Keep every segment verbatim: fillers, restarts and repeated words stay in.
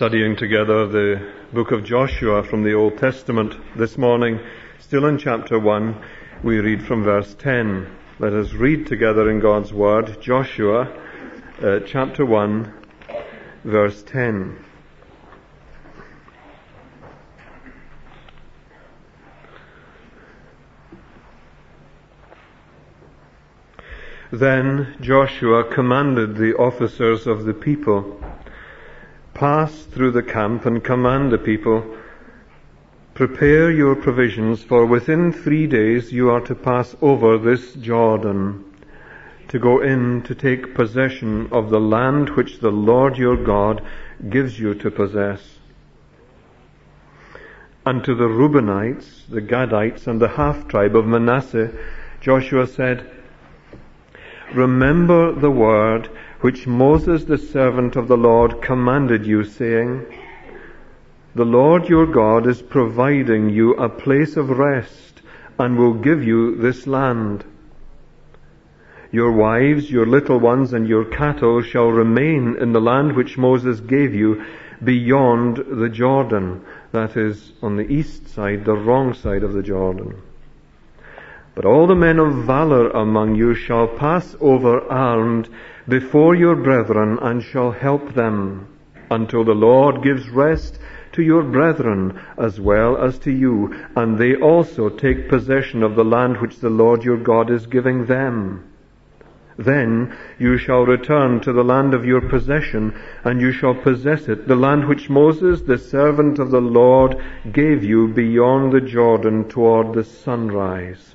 Studying together the book of Joshua from the Old Testament this morning, still in chapter one, we read from verse ten. Let us read together in God's Word, Joshua uh, chapter one, verse ten. Then Joshua commanded the officers of the people, "Pass through the camp and command the people, prepare your provisions, for within three days you are to pass over this Jordan, to go in to take possession of the land which the Lord your God gives you to possess." And to the Reubenites, the Gadites, and the half-tribe of Manasseh, Joshua said, "Remember the word which Moses the servant of the Lord commanded you, saying, The Lord your God is providing you a place of rest and will give you this land. Your wives, your little ones, and your cattle shall remain in the land which Moses gave you beyond the Jordan," that is, on the east side, the wrong side of the Jordan. "But all the men of valor among you shall pass over armed before your brethren and shall help them, until the Lord gives rest to your brethren as well as to you, and they also take possession of the land which the Lord your God is giving them. Then you shall return to the land of your possession, and you shall possess it, the land which Moses, the servant of the Lord, gave you beyond the Jordan toward the sunrise."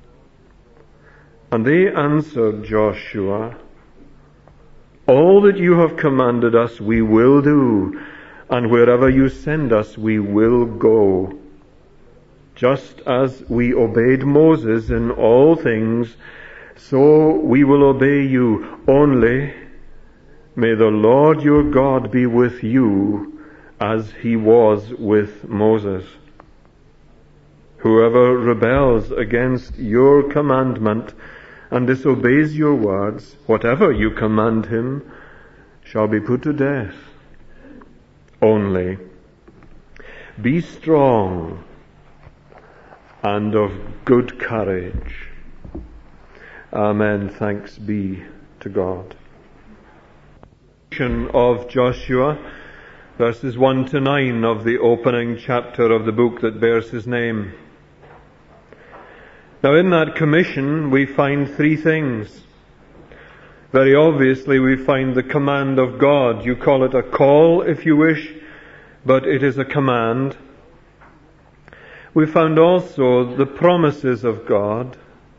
And they answered Joshua, "All that you have commanded us we will do, and wherever you send us we will go. Just as we obeyed Moses in all things, so we will obey you. Only may the Lord your God be with you as he was with Moses. Whoever rebels against your commandment and disobeys your words, whatever you command him, shall be put to death. Only be strong and of good courage." Amen. Thanks be to God. Of Joshua, verses one to nine of the opening chapter of the book that bears his name. Now, in that commission we find three things. Very obviously we find the command of God. You call it a call if you wish, but it is a command. We found also the promises of God.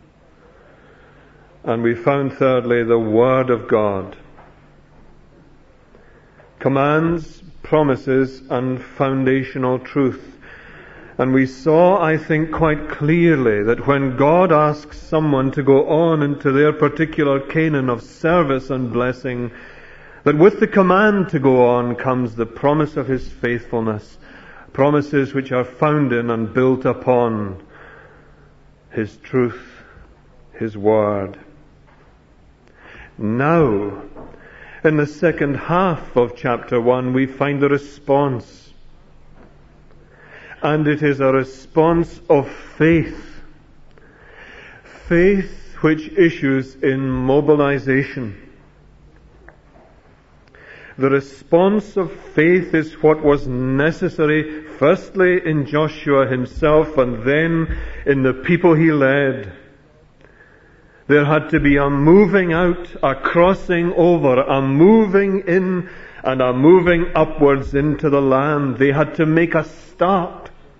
And we found thirdly the Word of God. Commands, promises, and foundational truth. And we saw, I think, quite clearly that when God asks someone to go on into their particular Canaan of service and blessing, that with the command to go on comes the promise of his faithfulness, promises which are found in and built upon his truth, his word. Now, in the second half of chapter one, we find the response. And it is a response of faith. Faith which issues in mobilization. The response of faith is what was necessary, firstly in Joshua himself and then in the people he led. There had to be a moving out, a crossing over, a moving in and a moving upwards into the land. They had to make a start.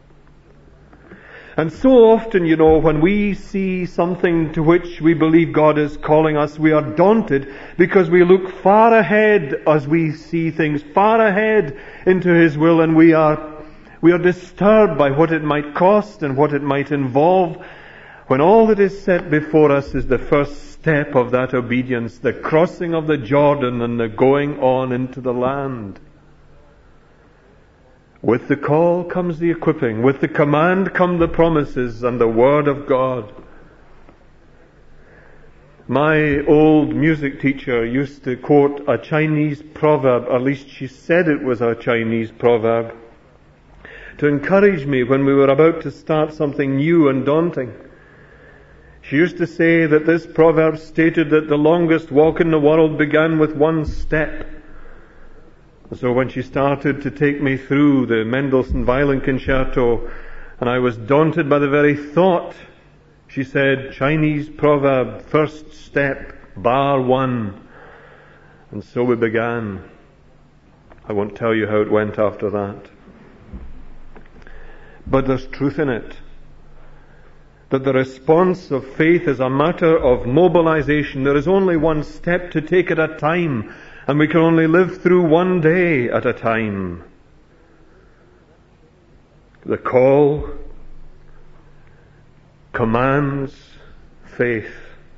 And so often, you know, when we see something to which we believe God is calling us, we are daunted because we look far ahead as we see things, far ahead into His will, and we are, we are disturbed by what it might cost and what it might involve, when all that is set before us is the first step of that obedience, the crossing of the Jordan and the going on into the land. With the call comes the equipping. With the command come the promises and the Word of God. My old music teacher used to quote a Chinese proverb, at least she said it was a Chinese proverb, to encourage me when we were about to start something new and daunting. She used to say that this proverb stated that the longest walk in the world began with one step. So when she started to take me through the Mendelssohn Violin Concerto, and I was daunted by the very thought, she said, Chinese proverb, first step, bar one. And so we began. I won't tell you how it went after that. But there's truth in it. That the response of faith is a matter of mobilization. There is only one step to take at a time, and we can only live through one day at a time. The call commands faith.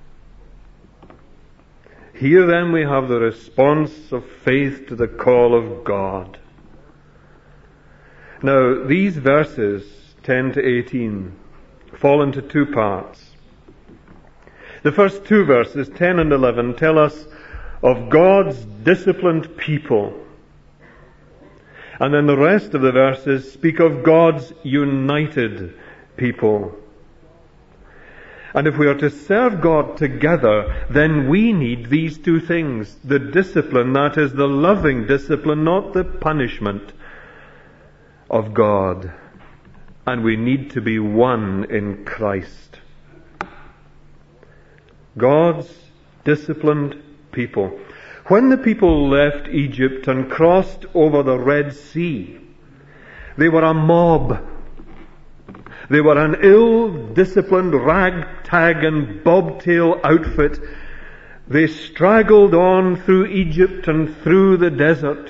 Here then we have the response of faith to the call of God. Now, these verses, ten to eighteen, fall into two parts. The first two verses, ten and eleven, tell us of God's disciplined people. And then the rest of the verses speak of God's united people. And if we are to serve God together, then we need these two things. The discipline, that is the loving discipline, not the punishment of God. And we need to be one in Christ. God's disciplined people. When the people left Egypt and crossed over the Red Sea, they were a mob. They were an ill-disciplined ragtag and bobtail outfit. They straggled on through Egypt and through the desert.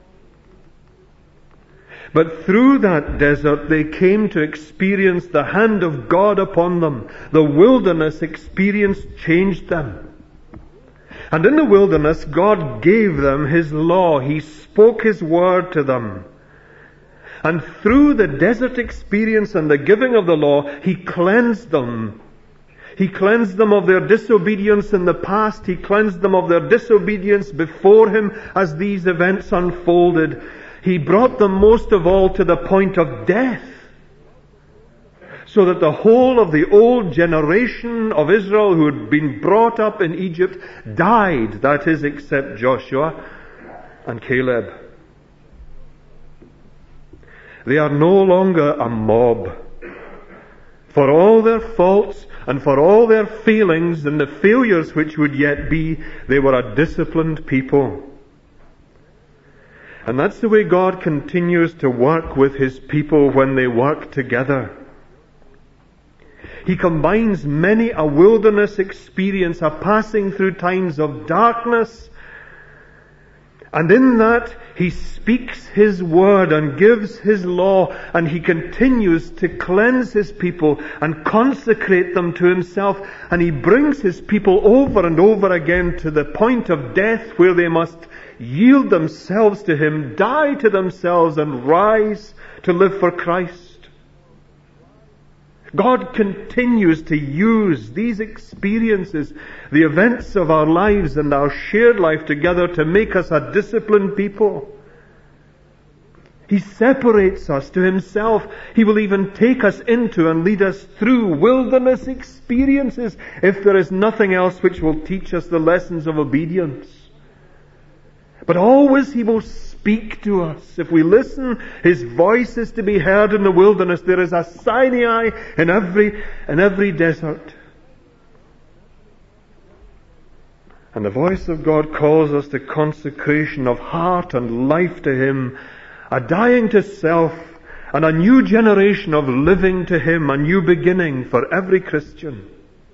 But through that desert they came to experience the hand of God upon them. The wilderness experience changed them. And in the wilderness God gave them His law. He spoke His word to them. And through the desert experience and the giving of the law, He cleansed them. He cleansed them of their disobedience in the past. He cleansed them of their disobedience before Him as these events unfolded. He brought them most of all to the point of death, so that the whole of the old generation of Israel who had been brought up in Egypt died, that is, except Joshua and Caleb. They are no longer a mob. For all their faults and for all their failings and the failures which would yet be, they were a disciplined people. And that's the way God continues to work with His people when they work together. He combines many a wilderness experience, a passing through times of darkness, and in that He speaks His word and gives His law, and He continues to cleanse His people and consecrate them to Himself, and He brings His people over and over again to the point of death where they must yield themselves to Him, die to themselves, and rise to live for Christ. God continues to use these experiences, the events of our lives and our shared life together, to make us a disciplined people. He separates us to Himself. He will even take us into and lead us through wilderness experiences if there is nothing else which will teach us the lessons of obedience. But always He will speak to us. If we listen, His voice is to be heard in the wilderness. There is a Sinai in every, in every desert. And the voice of God calls us to consecration of heart and life to Him, a dying to self, and a new generation of living to Him, a new beginning for every Christian.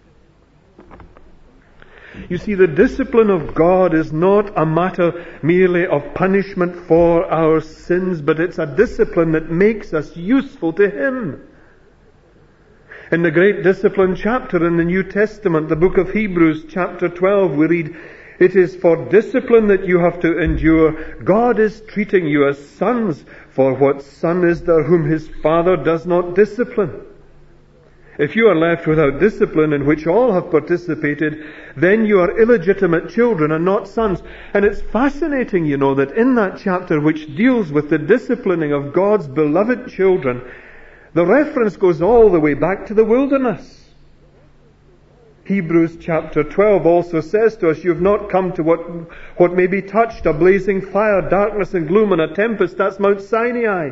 You see, the discipline of God is not a matter merely of punishment for our sins, but it's a discipline that makes us useful to Him. In the great discipline chapter in the New Testament, the book of Hebrews, chapter twelve, we read, "It is for discipline that you have to endure. God is treating you as sons, for what son is there whom his father does not discipline? If you are left without discipline in which all have participated, then you are illegitimate children and not sons. And it's fascinating, you know, that in that chapter which deals with the disciplining of God's beloved children, the reference goes all the way back to the wilderness. Hebrews chapter twelve also says to us, you've not come to what, what may be touched, a blazing fire, darkness and gloom and a tempest. That's Mount Sinai.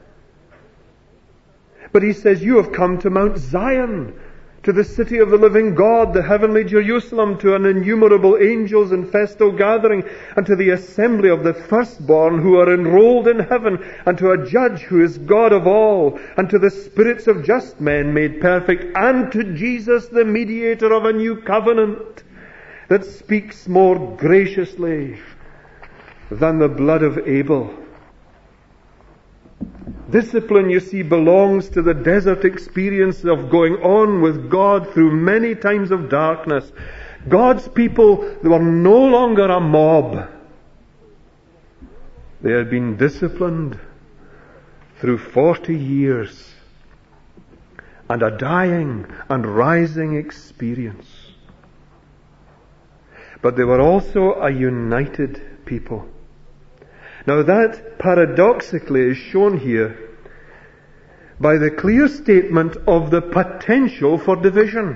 But he says, you have come to Mount Zion, to the city of the living God, the heavenly Jerusalem, to an innumerable angels in festal gathering, and to the assembly of the firstborn who are enrolled in heaven, and to a judge who is God of all, and to the spirits of just men made perfect, and to Jesus, the mediator of a new covenant, that speaks more graciously than the blood of Abel. Discipline, you see, belongs to the desert experience of going on with God through many times of darkness. God's people, they were no longer a mob. They had been disciplined through forty years and a dying and rising experience. But they were also a united people. Now that paradoxically is shown here by the clear statement of the potential for division.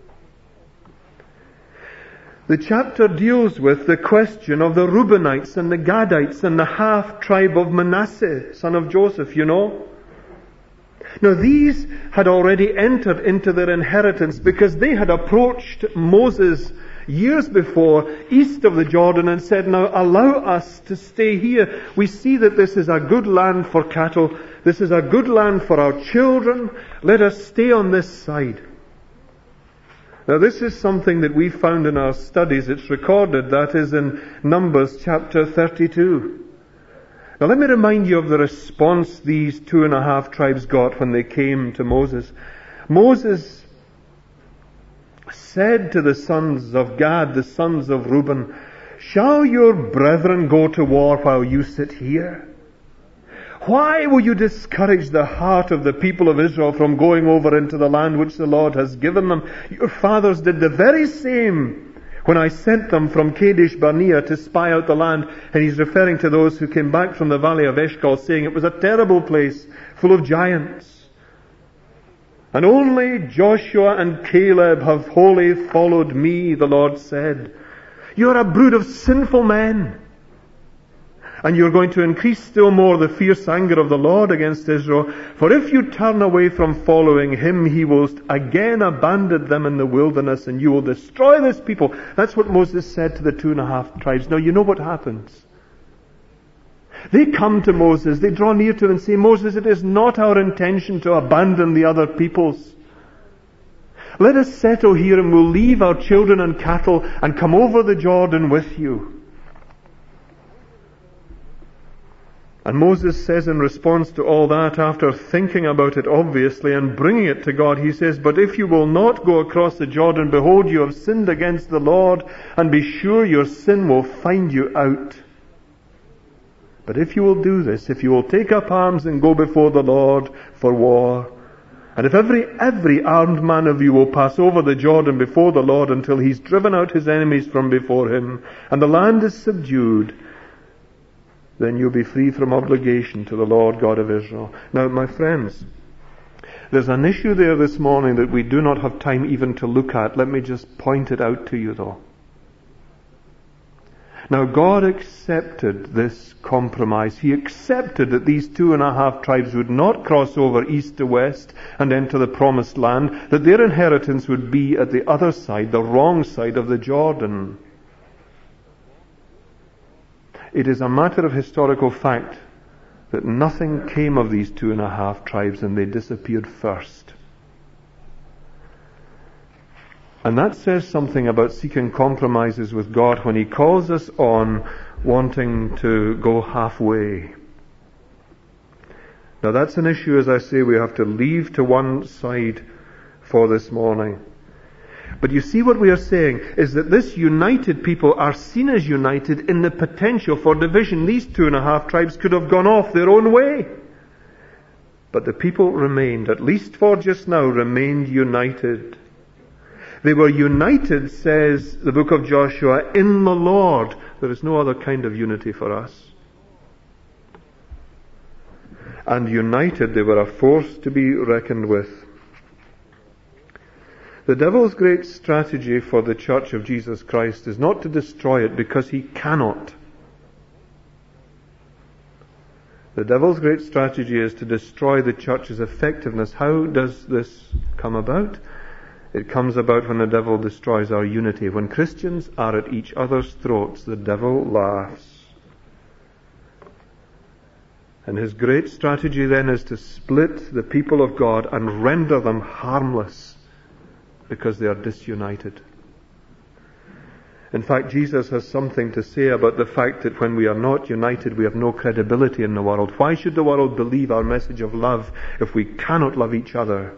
The chapter deals with the question of the Reubenites and the Gadites and the half-tribe of Manasseh, son of Joseph, you know. Now these had already entered into their inheritance because they had approached Moses years before, east of the Jordan, and said, now allow us to stay here. We see that this is a good land for cattle. This is a good land for our children. Let us stay on this side. Now this is something that we found in our studies. It's recorded, that is in Numbers chapter thirty-two. Now let me remind you of the response these two and a half tribes got when they came to Moses. Moses said to the sons of Gad, the sons of Reuben, shall your brethren go to war while you sit here? Why will you discourage the heart of the people of Israel from going over into the land which the Lord has given them? Your fathers did the very same when I sent them from Kadesh Barnea to spy out the land. And he's referring to those who came back from the valley of Eshcol, saying it was a terrible place full of giants. And only Joshua and Caleb have wholly followed me, the Lord said. You are a brood of sinful men. And you're going to increase still more the fierce anger of the Lord against Israel. For if you turn away from following him, he will again abandon them in the wilderness, and you will destroy this people. That's what Moses said to the two and a half tribes. Now you know what happens. They come to Moses, they draw near to him and say, Moses, it is not our intention to abandon the other peoples. Let us settle here and we'll leave our children and cattle and come over the Jordan with you. And Moses says in response to all that, after thinking about it obviously and bringing it to God, he says, but if you will not go across the Jordan, behold, you have sinned against the Lord, and be sure your sin will find you out. But if you will do this, if you will take up arms and go before the Lord for war, and if every every armed man of you will pass over the Jordan before the Lord until he's driven out his enemies from before him, and the land is subdued, then you'll be free from obligation to the Lord God of Israel. Now, my friends, there's an issue there this morning that we do not have time even to look at. Let me just point it out to you though. Now, God accepted this compromise. He accepted that these two and a half tribes would not cross over east to west and enter the promised land, that their inheritance would be at the other side, the wrong side of the Jordan. It is a matter of historical fact that nothing came of these two and a half tribes, and they disappeared first. And that says something about seeking compromises with God when he calls us on wanting to go halfway. Now that's an issue, as I say, we have to leave to one side for this morning. But you see, what we are saying is that this united people are seen as united in the potential for division. These two and a half tribes could have gone off their own way. But the people remained, at least for just now, remained united. They were united, says the book of Joshua, in the Lord. There is no other kind of unity for us. And united, they were a force to be reckoned with. The devil's great strategy for the Church of Jesus Christ is not to destroy it, because he cannot. The devil's great strategy is to destroy the church's effectiveness. How does this come about? It comes about when the devil destroys our unity. When Christians are at each other's throats, the devil laughs. And his great strategy then is to split the people of God and render them harmless because they are disunited. In fact, Jesus has something to say about the fact that when we are not united, we have no credibility in the world. Why should the world believe our message of love if we cannot love each other?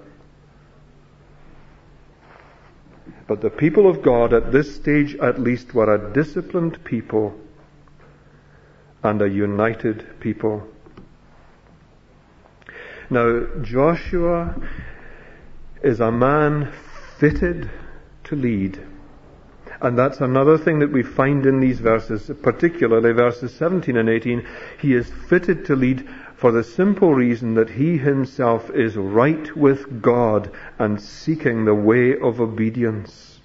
But the people of God at this stage at least were a disciplined people and a united people. Now, Joshua is a man fitted to lead. And that's another thing that we find in these verses, particularly verses seventeen and eighteen. He is fitted to lead for the simple reason that he himself is right with God and seeking the way of obedience.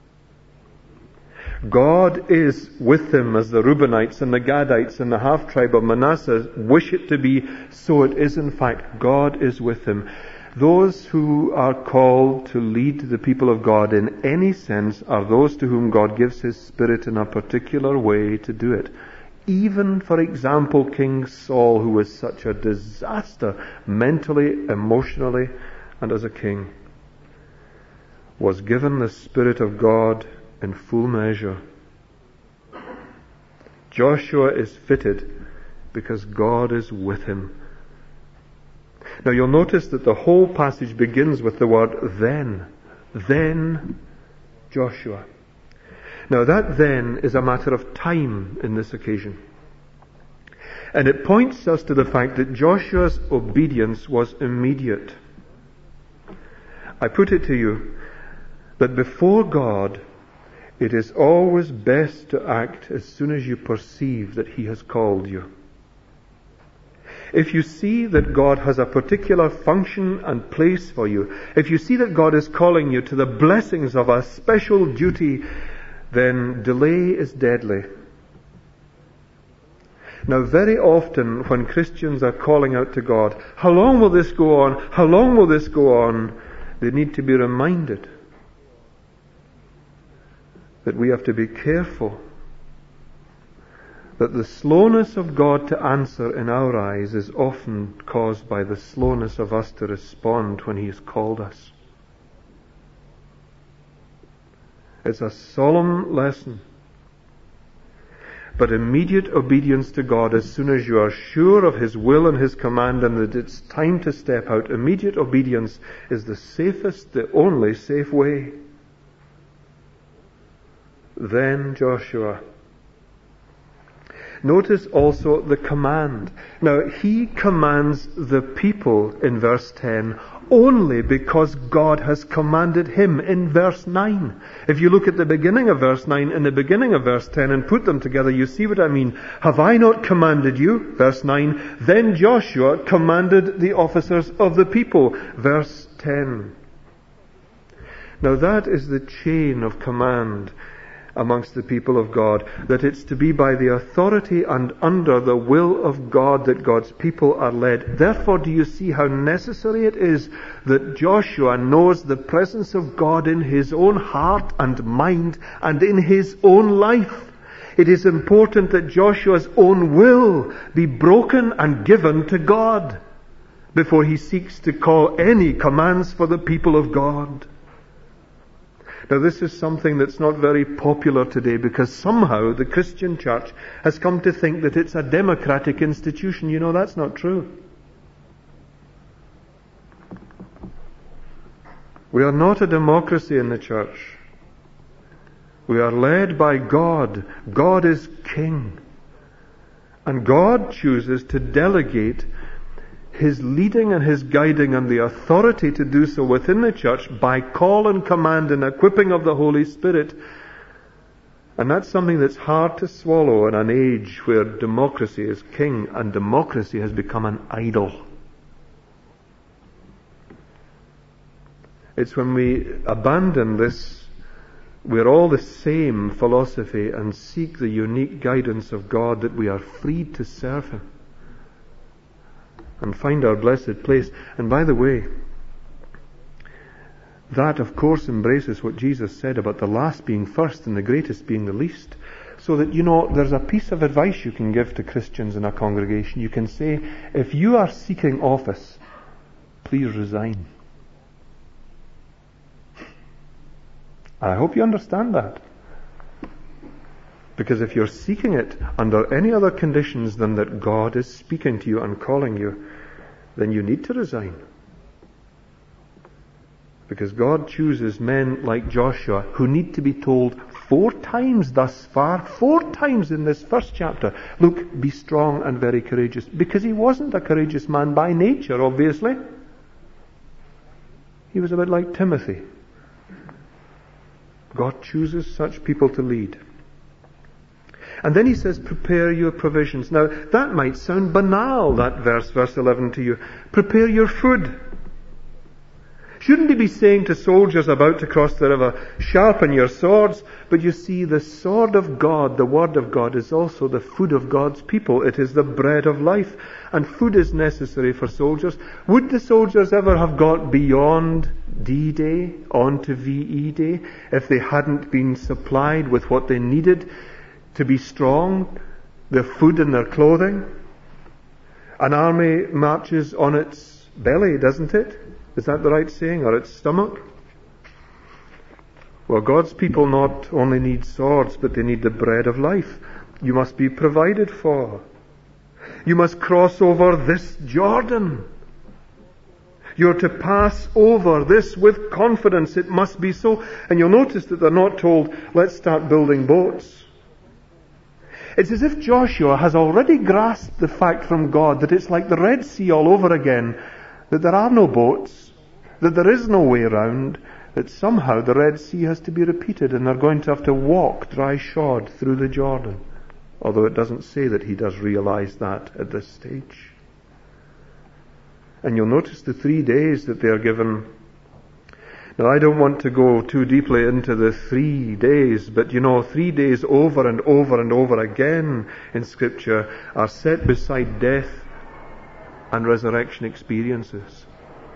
God is with him, as the Reubenites and the Gadites and the half-tribe of Manasseh wish it to be. So it is in fact. God is with him. Those who are called to lead the people of God in any sense are those to whom God gives his Spirit in a particular way to do it. Even, for example, King Saul, who was such a disaster mentally, emotionally, and as a king, was given the Spirit of God in full measure. Joshua is fitted because God is with him. Now you'll notice that the whole passage begins with the word then. Then Joshua. Now that then is a matter of time in this occasion. And it points us to the fact that Joshua's obedience was immediate. I put it to you that before God, it is always best to act as soon as you perceive that he has called you. If you see that God has a particular function and place for you, if you see that God is calling you to the blessings of a special duty, then delay is deadly. Now, very often when Christians are calling out to God, how long will this go on? How long will this go on? They need to be reminded that we have to be careful that the slowness of God to answer in our eyes is often caused by the slowness of us to respond when he has called us. It's a solemn lesson. But immediate obedience to God, as soon as you are sure of his will and his command and that it's time to step out, immediate obedience is the safest, the only safe way. Then Joshua. Notice also the command. Now, he commands the people in verse ten only because God has commanded him in verse nine. If you look at the beginning of verse nine and the beginning of verse ten and put them together, you see what I mean. Have I not commanded you? Verse nine. Then Joshua commanded the officers of the people. Verse ten. Now that is the chain of command amongst the people of God, that it's to be by the authority and under the will of God that God's people are led. Therefore, do you see how necessary it is that Joshua knows the presence of God in his own heart and mind and in his own life? It is important that Joshua's own will be broken and given to God before he seeks to call any commands for the people of God. Now this is something that's not very popular today because somehow the Christian church has come to think that it's a democratic institution. You know, that's not true. We are not a democracy in the church. We are led by God. God is king. And God chooses to delegate His leading and His guiding and the authority to do so within the church by call and command and equipping of the Holy Spirit. And that's something that's hard to swallow in an age where democracy is king and democracy has become an idol. It's when we abandon this, we're all the same philosophy, and seek the unique guidance of God, that we are freed to serve Him and find our blessed place. And by the way, that of course embraces what Jesus said about the last being first and the greatest being the least. So that, you know, there's a piece of advice you can give to Christians in a congregation. You can say, if you are seeking office, please resign. I hope you understand that. Because if you're seeking it under any other conditions than that God is speaking to you and calling you, then you need to resign. Because God chooses men like Joshua who need to be told four times thus far, four times in this first chapter, look, be strong and very courageous. Because he wasn't a courageous man by nature, obviously. He was a bit like Timothy. God chooses such people to lead. And then he says, prepare your provisions. Now, that might sound banal, that verse, verse eleven to you. Prepare your food. Shouldn't he be saying to soldiers about to cross the river, sharpen your swords? But you see, the sword of God, the word of God, is also the food of God's people. It is the bread of life. And food is necessary for soldiers. Would the soldiers ever have got beyond D-Day, on to V E Day, if they hadn't been supplied with what they needed to be strong, their food and their clothing? An army marches on its belly, doesn't it? Is that the right saying? Or its stomach? Well, God's people not only need swords, but they need the bread of life. You must be provided for. You must cross over this Jordan. You're to pass over this with confidence. It must be so. And you'll notice that they're not told, let's start building boats. It's as if Joshua has already grasped the fact from God that it's like the Red Sea all over again, that there are no boats, that there is no way around, that somehow the Red Sea has to be repeated and they're going to have to walk dry-shod through the Jordan. Although it doesn't say that he does realize that at this stage. And you'll notice the three days that they are given. Now, I don't want to go too deeply into the three days, but you know, three days over and over and over again in Scripture are set beside death and resurrection experiences.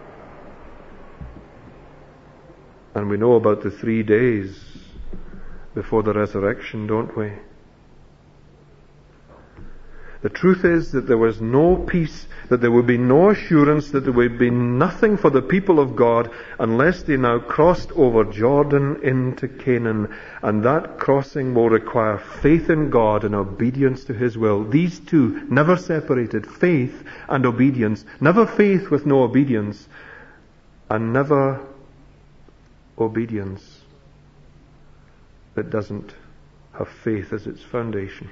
And we know about the three days before the resurrection, don't we? The truth is that there was no peace, that there would be no assurance, that there would be nothing for the people of God unless they now crossed over Jordan into Canaan. And that crossing will require faith in God and obedience to His will. These two, never separated, faith and obedience. Never faith with no obedience, and never obedience that doesn't have faith as its foundation.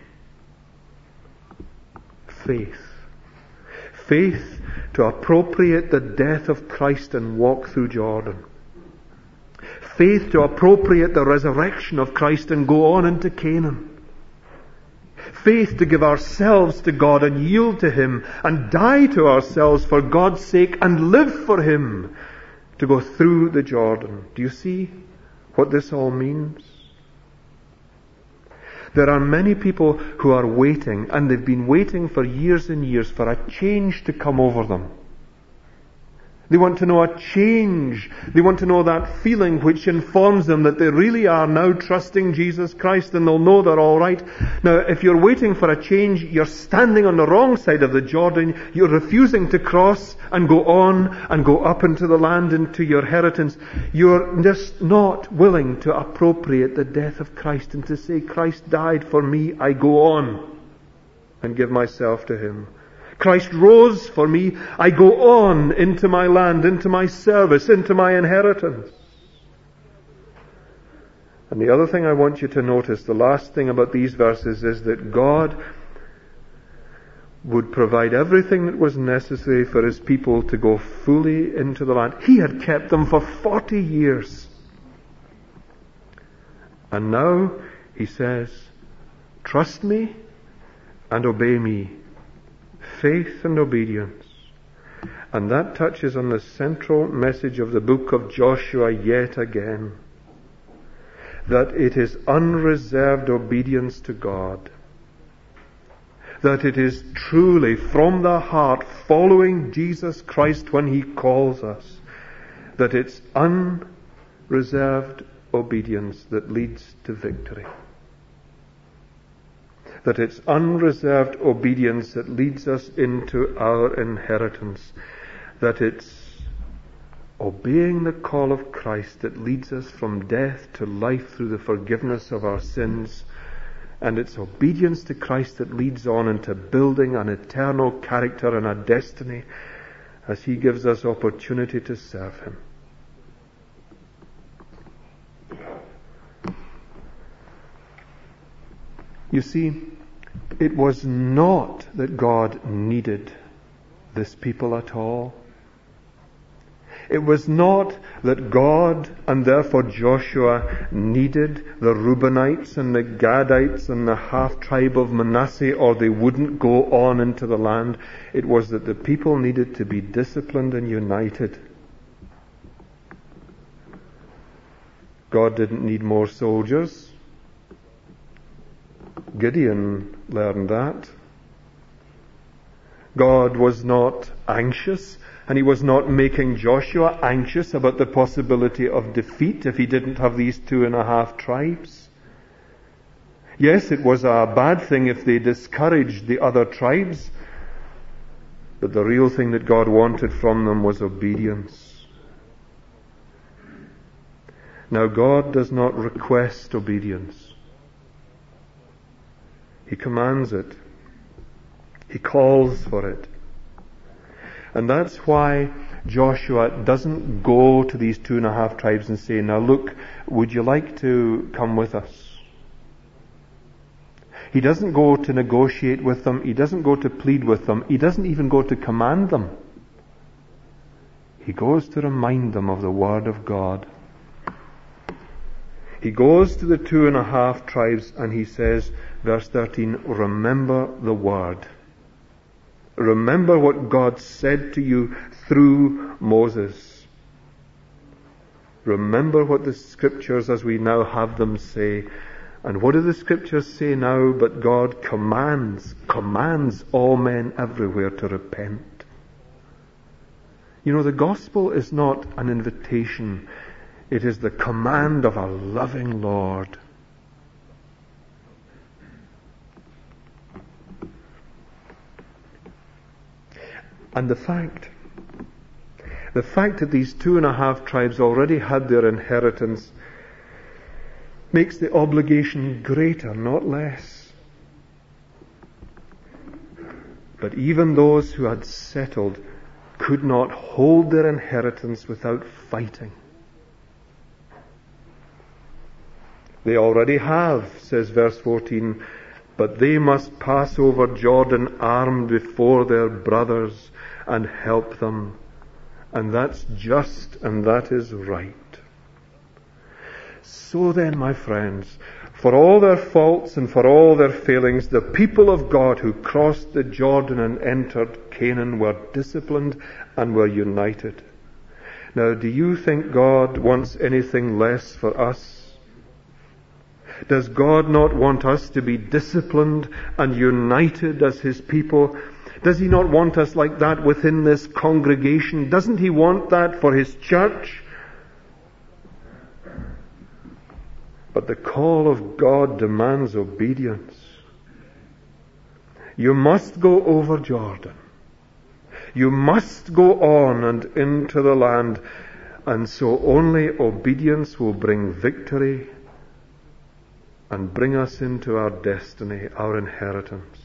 Faith. Faith to appropriate the death of Christ and walk through Jordan. Faith to appropriate the resurrection of Christ and go on into Canaan. Faith to give ourselves to God and yield to Him and die to ourselves for God's sake and live for Him, to go through the Jordan. Do you see what this all means? There are many people who are waiting, and they've been waiting for years and years for a change to come over them. They want to know a change. They want to know that feeling which informs them that they really are now trusting Jesus Christ, and they'll know they're all right. Now, if you're waiting for a change, you're standing on the wrong side of the Jordan. You're refusing to cross and go on and go up into the land, into your inheritance. You're just not willing to appropriate the death of Christ and to say, Christ died for me, I go on and give myself to Him. Christ rose for me, I go on into my land, into my service, into my inheritance. And the other thing I want you to notice, the last thing about these verses, is that God would provide everything that was necessary for his people to go fully into the land. He had kept them for forty years. And now he says, trust me and obey me. Faith and obedience. And that touches on the central message of the book of Joshua yet again. That it is unreserved obedience to God. That it is truly from the heart following Jesus Christ when he calls us. That it's unreserved obedience that leads to victory. That it's unreserved obedience that leads us into our inheritance. That it's obeying the call of Christ that leads us from death to life through the forgiveness of our sins. And it's obedience to Christ that leads on into building an eternal character and a destiny as he gives us opportunity to serve him. You see, it was not that God needed this people at all. It was not that God and therefore Joshua needed the Reubenites and the Gadites and the half-tribe of Manasseh, or they wouldn't go on into the land. It was that the people needed to be disciplined and united. God didn't need more soldiers. Gideon learned that. God was not anxious, and he was not making Joshua anxious about the possibility of defeat if he didn't have these two and a half tribes. Yes, it was a bad thing if they discouraged the other tribes, but the real thing that God wanted from them was obedience. Now, God does not request obedience. He commands it. He calls for it. And that's why Joshua doesn't go to these two and a half tribes and say, now look, would you like to come with us? He doesn't go to negotiate with them. He doesn't go to plead with them. He doesn't even go to command them. He goes to remind them of the Word of God. He goes to the two and a half tribes and he says, verse thirteen, remember the Word. Remember what God said to you through Moses. Remember what the Scriptures as we now have them say. And what do the Scriptures say now? But God commands, commands all men everywhere to repent. You know, the gospel is not an invitation. It is the command of a loving Lord. And the fact, the fact that these two and a half tribes already had their inheritance makes the obligation greater, not less. But even those who had settled could not hold their inheritance without fighting. They already have, says verse fourteen, but they must pass over Jordan armed before their brothers and help them. And that's just and that is right. So then, my friends, for all their faults and for all their failings, the people of God who crossed the Jordan and entered Canaan were disciplined and were united. Now, do you think God wants anything less for us? Does God not want us to be disciplined and united as His people? Does He not want us like that within this congregation? Doesn't He want that for His church? But the call of God demands obedience. You must go over Jordan. You must go on and into the land. And so only obedience will bring victory and bring us into our destiny, our inheritance.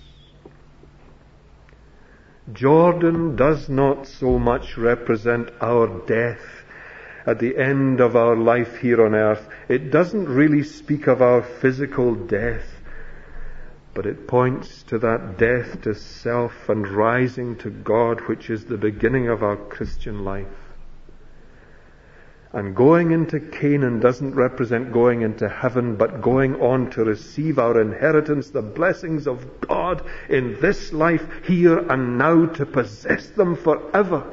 Jordan does not so much represent our death at the end of our life here on earth. It doesn't really speak of our physical death, But it points to that death to self and rising to God, which is the beginning of our Christian life. And going into Canaan doesn't represent going into heaven, but going on to receive our inheritance, the blessings of God in this life, here and now, to possess them forever.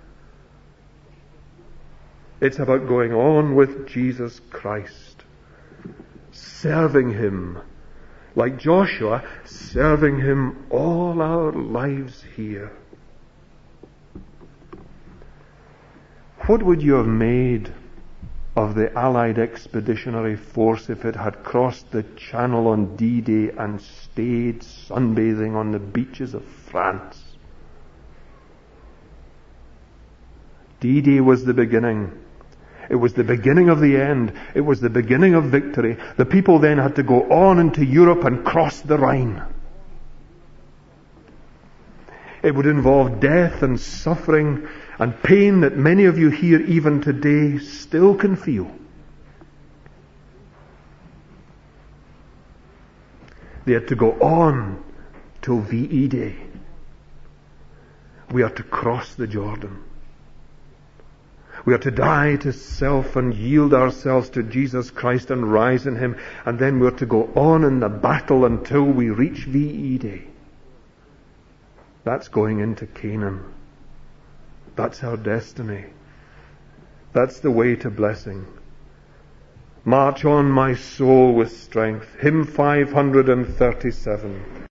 It's about going on with Jesus Christ, serving Him, like Joshua, serving Him all our lives here. What would you have made of the Allied expeditionary force if it had crossed the Channel on D-Day and stayed sunbathing on the beaches of France? D-Day was the beginning. It was the beginning of the end. It was the beginning of victory. The people then had to go on into Europe and cross the Rhine. It would involve death and suffering and pain that many of you here even today still can feel. They had to go on till V E Day. We are to cross the Jordan. We are to die to self and yield ourselves to Jesus Christ and rise in Him. And then we're to go on in the battle until we reach V E Day. That's going into Canaan. That's our destiny. That's the way to blessing. March on, my soul, with strength. Hymn five hundred thirty-seven.